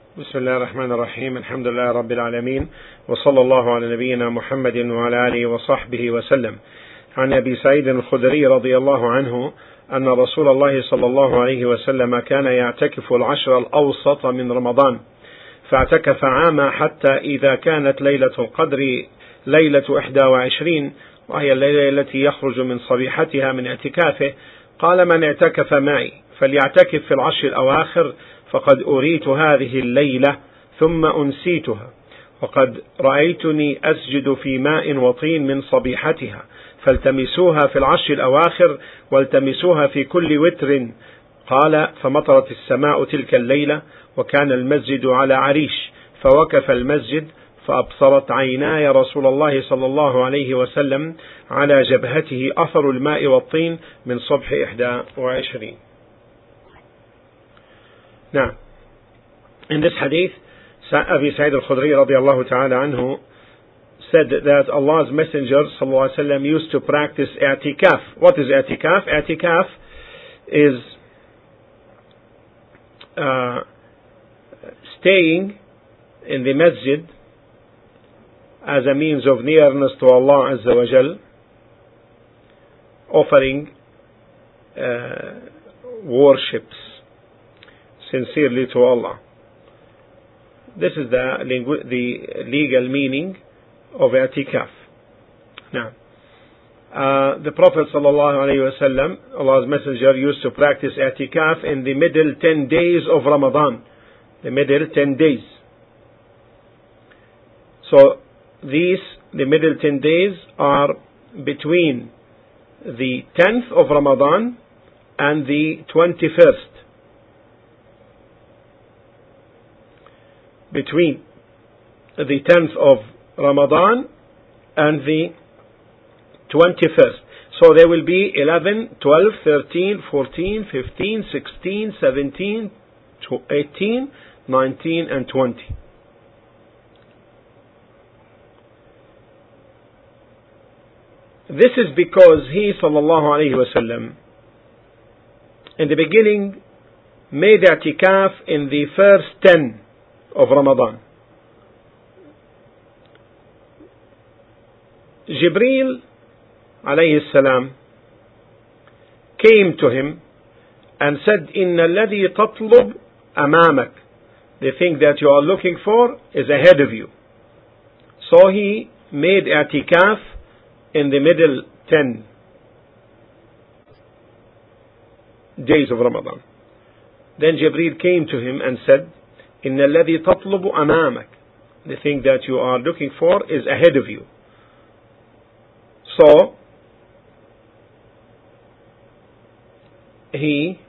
بسم الله الرحمن الرحيم. الحمد لله رب العالمين، وصلى الله على نبينا محمد وعلى آله وصحبه وسلم. عن أبي سعيد الخدري رضي الله عنه أن رسول الله صلى الله عليه وسلم كان يعتكف العشر الأوسط من رمضان، فاعتكف عاما حتى إذا كانت ليلة القدر ليلة 21، وهي الليلة التي يخرج من صبيحتها من اعتكافه، قال: من اعتكف معي فليعتكف في العشر الأواخر، فقد أريت هذه الليلة ثم أنسيتها، وقد رأيتني أسجد في ماء وطين من صبيحتها، فالتمسوها في العشر الأواخر والتمسوها في كل وتر. قال: فمطرت السماء تلك الليلة، وكان المسجد على عريش، فوقف المسجد فأبصرت عيناي رسول الله صلى الله عليه وسلم على جبهته أثر الماء والطين من صبح 21. Now, in this hadith, Abi Sa'id al-Khudri radiallahu ta'ala anhu said that Allah's Messenger sallallahu alaihi wasallam used to practice i'tikaf. What is i'tikaf? I'tikaf is staying in the masjid as a means of nearness to Allah Azza wa Jal, offering worships sincerely to Allah. This is the legal meaning of i'tikaf. Now, the Prophet sallallahu alaihi wasallam, Allah's Messenger, used to practice i'tikaf in the middle 10 days of Ramadan. The middle 10 days. So the middle 10 days are between the 10th of Ramadan and the 21st. Between the 10th of Ramadan and the 21st. So there will be 11, 12, 13, 14, 15, 16, 17, 18, 19 and 20. This is because he sallallahu alayhi wasallam in the beginning made i'tikaf in the first 10 of Ramadan. Jibreel alayhi salam came to him and said, Inna alladhi tatlub amamak. The thing that you are looking for is ahead of you. So he made i'tikaf in the middle 10 days of Ramadan. Then Jibreel came to him and said, Inna alladhi tatlubu amamak. The thing that you are looking for is ahead of you. So he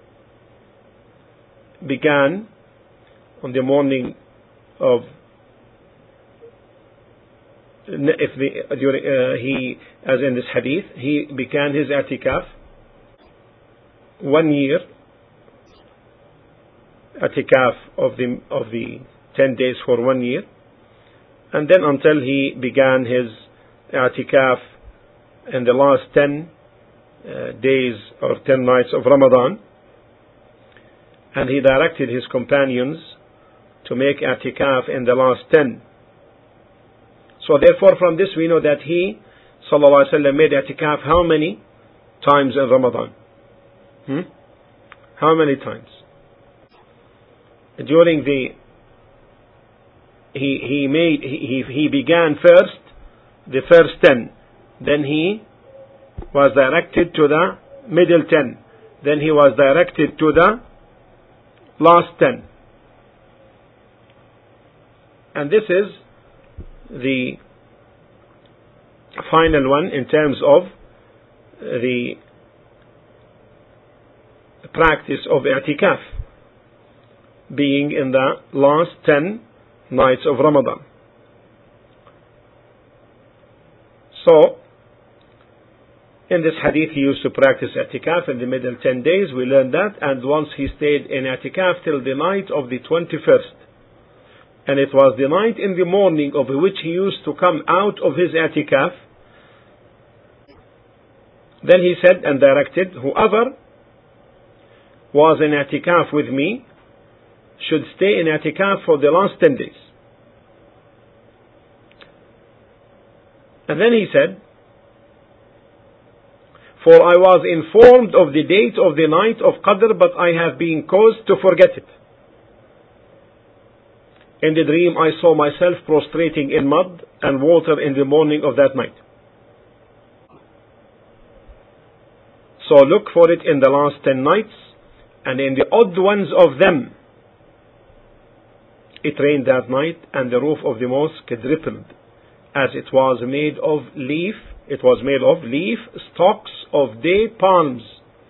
began on the morning of as in this hadith, he began his i'tikaf 1 year. I'tikaf of the 10 days for 1 year, and then until he began his i'tikaf in the last 10 days or 10 nights of Ramadan, and he directed his companions to make i'tikaf in the last 10. So therefore from this we know that he sallallahu alaihi wasallam made i'tikaf how many times in Ramadan? How many times? During he began first the first 10, then he was directed to the middle 10, then he was directed to the last 10, and this is the final one in terms of the practice of i'tikaf, being in the last 10 nights of Ramadan. So, in this hadith he used to practice i'tikaf in the middle 10 days, we learned that, and once he stayed in i'tikaf till the night of the 21st. And it was the night in the morning of which he used to come out of his i'tikaf. Then he said and directed, whoever was in i'tikaf with me should stay in i'tikaf for the last 10 days. And then he said, for I was informed of the date of the night of Qadr, but I have been caused to forget it. In the dream I saw myself prostrating in mud and water in the morning of that night. So look for it in the last 10 nights, and in the odd ones of them. It rained that night, and the roof of the mosque drippled, as it was made of leaf. It was made of leaf stalks of date palms.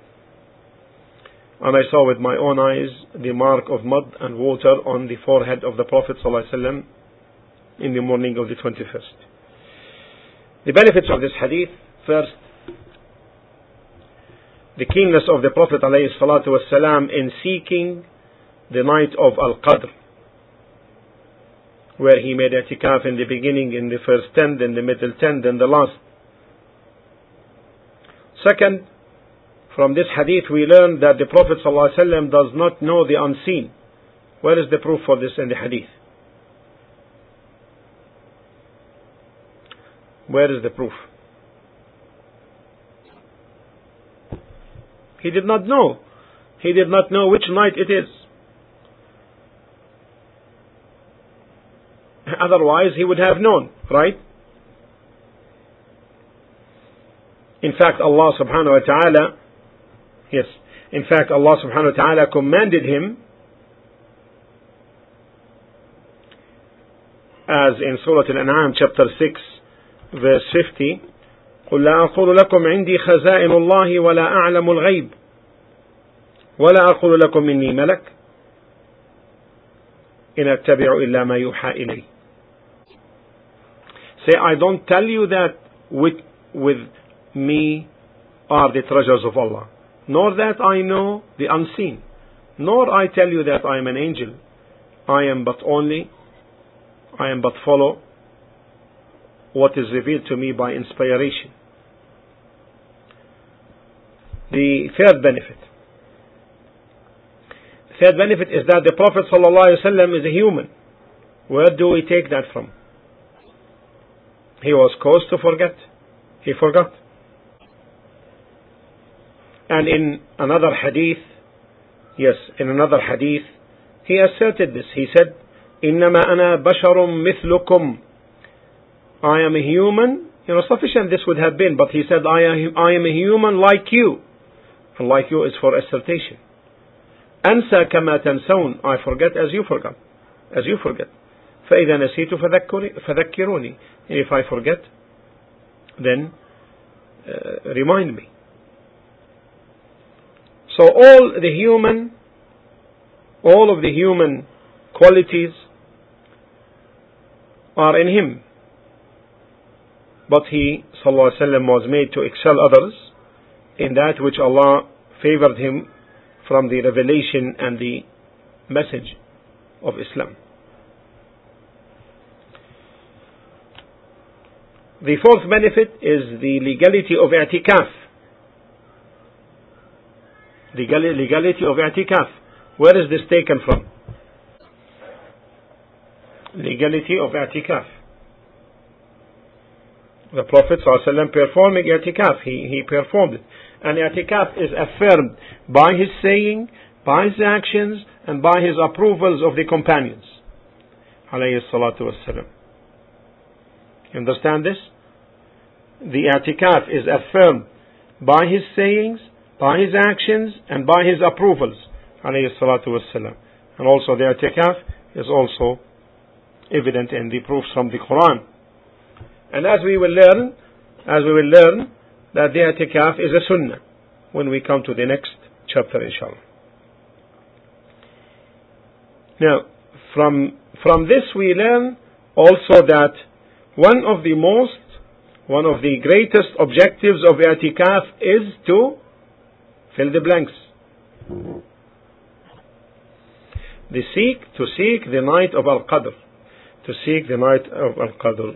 And I saw with my own eyes the mark of mud and water on the forehead of the Prophet ﷺ in the morning of the 21st. The benefits of this hadith: first, the keenness of the Prophet ﷺ in seeking the night of Al-Qadr, where he made i'tikaf in the beginning, in the first 10, then the middle 10, then the last. Second, from this hadith we learn that the Prophet ﷺ does not know the unseen. Where is the proof for this in the hadith? Where is the proof? He did not know. He did not know which night it is. Otherwise he would have known, right? In fact, Allah subhanahu wa ta'ala, Allah subhanahu wa ta'ala commanded him, as in Surah Al-An'am chapter 6 verse 50, قُلْ لَا أَقُولُ لَكُمْ عِنْدِي خَزَائِنُ اللَّهِ وَلَا أَعْلَمُ الْغَيْبِ وَلَا أَقُولُ لَكُمْ إِنِّي مَلَكٌ إِنْ أَتَّبِعُ إِلَّا مَا يُوحَى إِلَيَّ. Say, I don't tell you that with me are the treasures of Allah, nor that I know the unseen, nor I tell you that I am an angel. I am but follow what is revealed to me by inspiration. The third benefit is that the Prophet ﷺ is a human. Where do we take that from? He was caused to forget. He forgot. And in another hadith, he asserted this. He said, إِنَّمَا أَنَا بَشَرٌ مِثْلُكُمْ. I am a human. Sufficient this would have been, but he said, I am a human like you. And like you is for assertion. أَنْسَى كَمَا تَنْسَوْنَ. I forget as you forget. فَإِذَا نَسِيتُ فَذَكِّرُونِي. And if I forget, then remind me. So all of the human qualities are in him. But he ﷺ was made to excel others in that which Allah favored him from the revelation and the message of Islam. The fourth benefit is the legality of i'tikaf. Legality of i'tikaf. Where is this taken from? Legality of i'tikaf. The Prophet ﷺ performing i'tikaf, he performed it. And i'tikaf is affirmed by his saying, by his actions, and by his approvals of the companions. Alayhi salatu wassalam. You understand this? The i'tikaf is affirmed by his sayings, by his actions, and by his approvals. Alayhi salatu wassalam. And also the i'tikaf is also evident in the proofs from the Quran. And as we will learn that the i'tikaf is a sunnah when we come to the next chapter, inshallah. Now, from this we learn also that one of the greatest objectives of i'tikaf is to fill the blanks. To seek the night of Al-Qadr. To seek the night of Al-Qadr.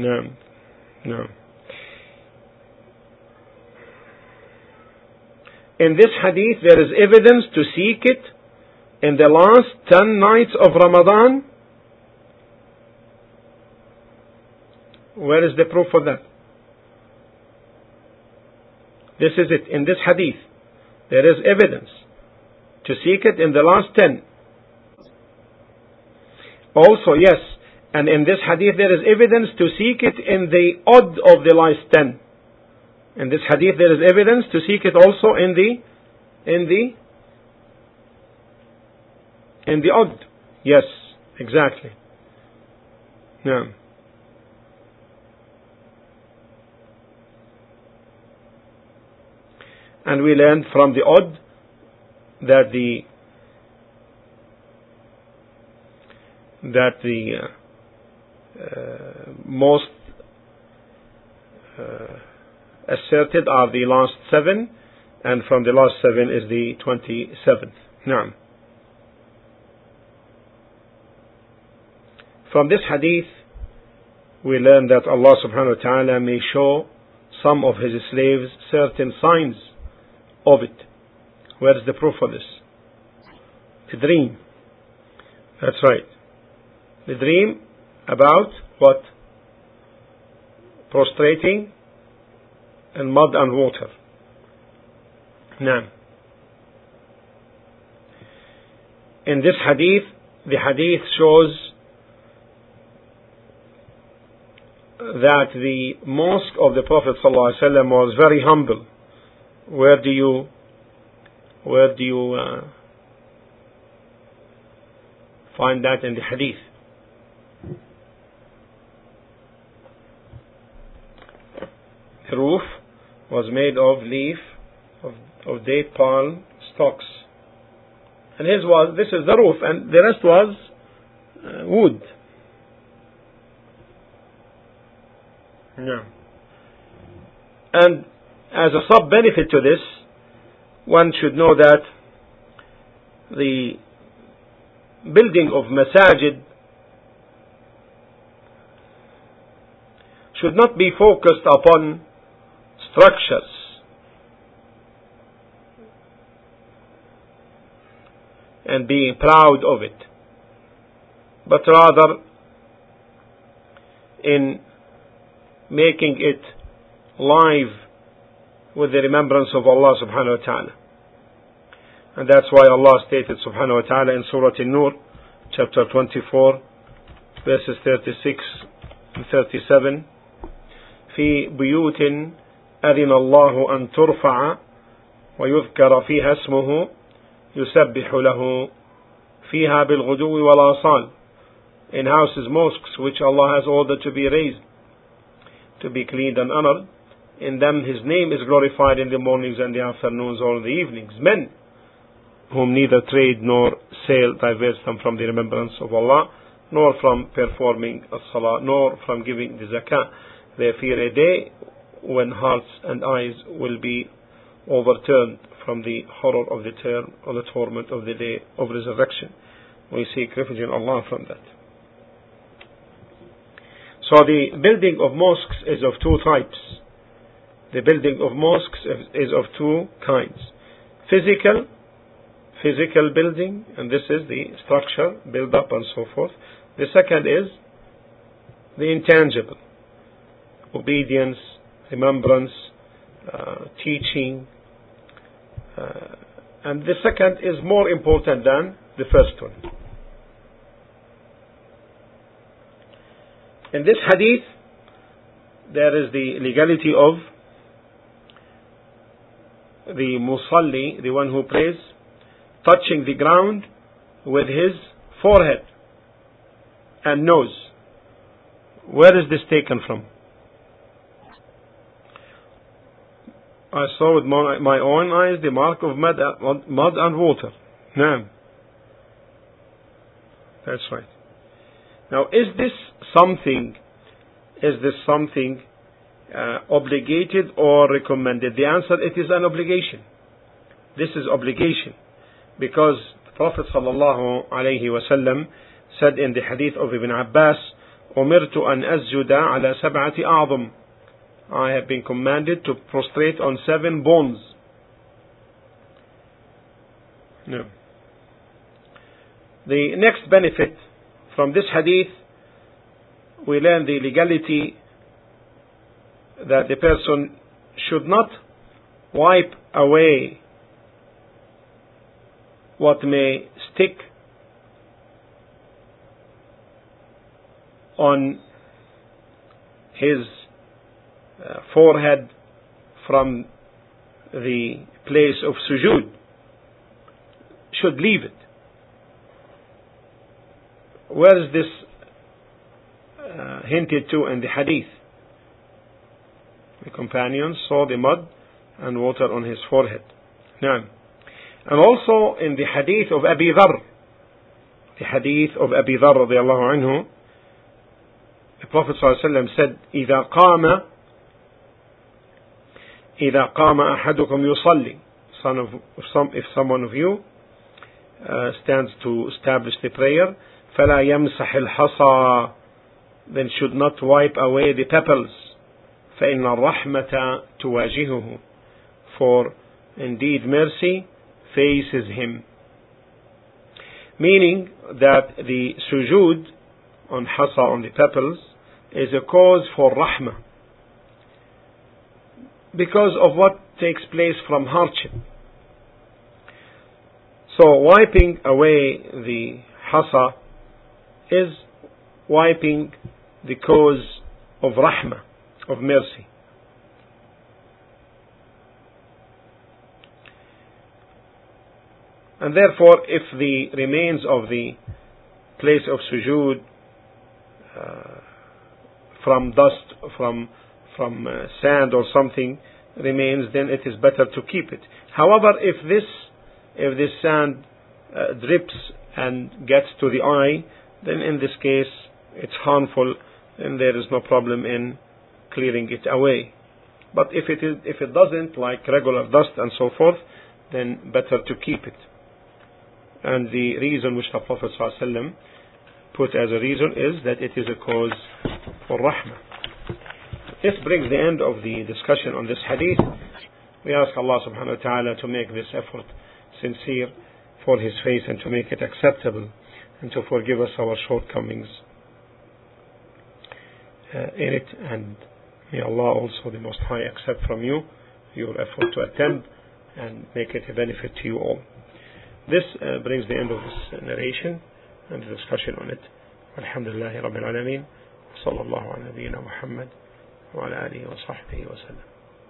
No. in this hadith there is evidence to seek it in the last 10 nights of Ramadan. Where is the proof for that? This is it. In this hadith, there is evidence to seek it in the last 10. Also, yes, and in this hadith there is evidence to seek it in the odd of the last 10. In this hadith there is evidence to seek it also in the odd. Yes, exactly. Yeah. And we learned from the odd that the most asserted are the last 7, and from the last 7 is the 27th. Naam. From this hadith we learn that Allah subhanahu wa ta'ala may show some of His slaves certain signs of it. Where is the proof for this? The dream. That's right. The dream about what? Prostrating in mud and water. Now, in this hadith, the hadith shows that the mosque of the Prophet ﷺ was very humble. Where do you find that in the hadith? The roof was made of leaf of date palm stalks, and this is the roof, and the rest was wood. Yeah. And as a sub benefit to this, one should know that the building of masajid should not be focused upon structures and being proud of it, but rather in making it live with the remembrance of Allah subhanahu wa ta'ala. And that's why Allah stated subhanahu wa ta'ala in Surah An-Nur, chapter 24, verses 36 and 37, في بيوت أذن الله أن ترفع ويذكر فيها اسمه يسبح له فيها بالغدو والآصال. In houses, mosques, which Allah has ordered to be raised, to be cleaned and honored, in them His name is glorified in the mornings and the afternoons or the evenings. Men whom neither trade nor sale diverts them from the remembrance of Allah, nor from performing as-salah, nor from giving the zakah. They fear a day when hearts and eyes will be overturned from the horror of the term or the torment of the day of resurrection. We seek refuge in Allah from that. So the building of mosques is of two types. The building of mosques is of two kinds. Physical building, and this is the structure, build up and so forth. The second is the intangible. Obedience, remembrance, teaching. And the second is more important than the first one. In this hadith, there is the legality of the musalli, the one who prays, touching the ground with his forehead and nose. Where is this taken from? I saw with my own eyes the mark of mud and water. No. That's right. Now, is this something obligated or recommended? The answer, it is an obligation. This is obligation, because the Prophet sallallahu alaihi wasallam said in the hadith of Ibn Abbas, "Umirtu an asjuda ala sab'ati a'zam." I have been commanded to prostrate on 7 bones. No. The next benefit from this hadith, we learn the legality that the person should not wipe away what may stick on his forehead from the place of sujood. Should leave it. Where is this hinted to in the hadith? The companions saw the mud and water on his forehead. Now, and also in the hadith of Abi Dharr, radiallahu anhu, the Prophet ﷺ said, إذا قام أحدكم يصلي, if someone of you stands to establish the prayer, فلا يمسح الحصى, then should not wipe away the pebbles, فإن الرحمة تواجهه, for indeed mercy faces him. Meaning that the sujood on hasa, on the pebbles, is a cause for rahmah, because of what takes place from hardship. So wiping away the hasa is wiping the cause of rahmah, of mercy. And therefore, if the remains of the place of sujood from dust, from sand or something remains, then it is better to keep it. However, if this sand drips and gets to the eye, then in this case it's harmful, and there is no problem in clearing it away. But if it doesn't, like regular dust and so forth, then better to keep it. And the reason which the Prophet ﷺ put as a reason is that it is a cause for rahmah. This brings the end of the discussion on this hadith. We ask Allah subhanahu wa ta'ala to make this effort sincere for His face and to make it acceptable, and to forgive us our shortcomings in it. And may Allah also the Most High accept from you your effort to attend and make it a benefit to you all. This brings the end of this narration and the discussion on it. Alhamdulillahi Rabbil Alameen. Sallallahu ala nabiyyina Muhammad wa ala alihi wa sahbihi wa sallam.